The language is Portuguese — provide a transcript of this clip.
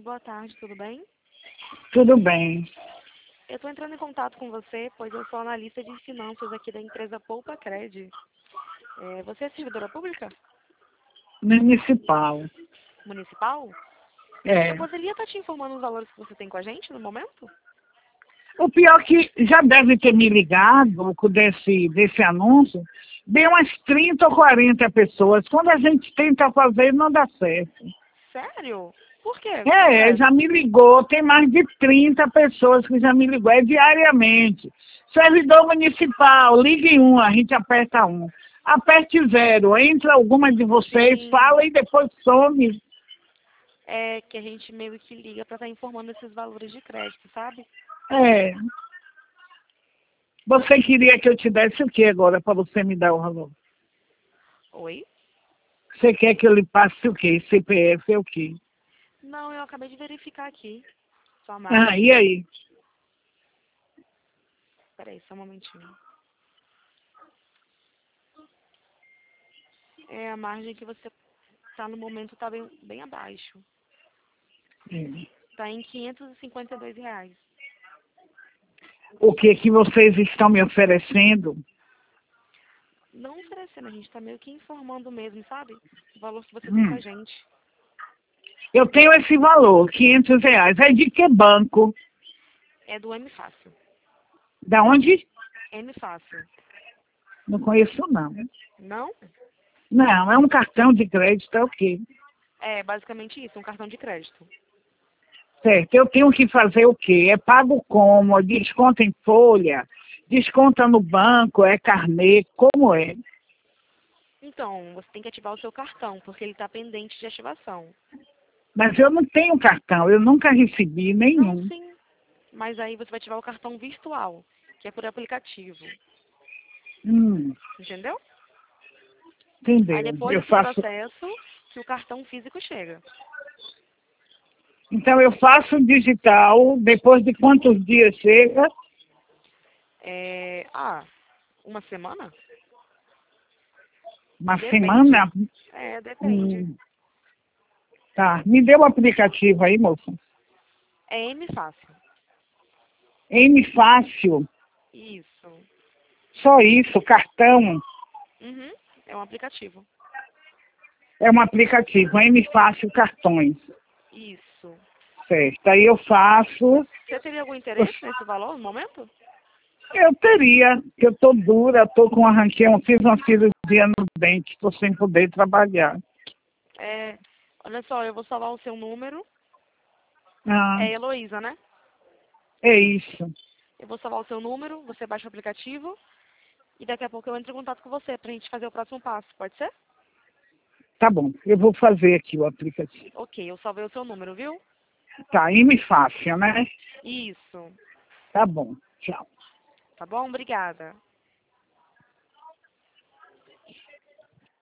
boa tarde, tudo bem? Tudo bem. Eu estou entrando em contato com você, pois eu sou analista de finanças aqui da empresa Poupa Cred. Você é servidora pública? Municipal. Municipal? Eu É. poderia estar te informando os valores que você tem com a gente no momento? O pior é que já deve ter me ligado desse anúncio, deu umas 30 ou 40 pessoas. Quando a gente tenta fazer, não dá certo. Sério? Por quê? O que acontece? Já me ligou, tem mais de 30 pessoas que já me ligou, é diariamente. Servidor municipal, ligue um, a gente aperta um. Aperte 0, entra alguma de vocês, Sim. fala e depois some. É que a gente meio que liga para estar informando esses valores de crédito, sabe? É. Você queria que eu te desse o que agora para você me dar o valor? Oi? Você quer que eu lhe passe o quê? CPF é o quê? Não, eu acabei de verificar aqui. Sua margem. E aí? Peraí, só um momentinho. A margem que você está no momento está bem abaixo. Está em R$ 552. O que vocês estão me oferecendo? Não oferecendo, a gente está meio que informando mesmo, sabe? O valor que você tem com a gente. Eu tenho esse valor, R$ 500. É de que banco? É do M Fácil. Da onde? M Fácil. Não conheço, não. Não? Não, é um cartão de crédito, é o quê? É basicamente isso, um cartão de crédito. Certo, eu tenho que fazer o quê? É pago como? Desconta em folha? Desconta no banco? É carnê? Como é? Então, você tem que ativar o seu cartão, porque ele está pendente de ativação. Mas eu não tenho cartão, eu nunca recebi Não, nenhum. sim. Mas aí você vai ativar o cartão virtual, que é por aplicativo. Entendeu? Aí Entendeu? depois Eu desse faço. processo, que o cartão físico chega. Então eu faço digital, depois de quantos dias chega? Uma semana? Uma Depende. semana? Depende. Tá. Me dê o aplicativo aí, moça. É M Fácil. M Fácil, Isso. só isso, cartão. Uhum. É um aplicativo. É um aplicativo, M Fácil Cartões. Isso. Certo. Aí eu faço. Você teria algum interesse nesse valor no momento? Eu teria, porque eu tô dura, tô com fiz uma cirurgia no dente, tô sem poder trabalhar. Olha só, eu vou salvar o seu número. Ah, É Heloísa, né? é isso. Eu vou salvar o seu número, você baixa o aplicativo e daqui a pouco eu entro em contato com você pra gente fazer o próximo passo, pode ser? Tá bom, eu vou fazer aqui o aplicativo. Ok, eu salvei o seu número, viu? Tá, M Fácil, né? Isso. Tá bom, tchau. Tá bom? Obrigada.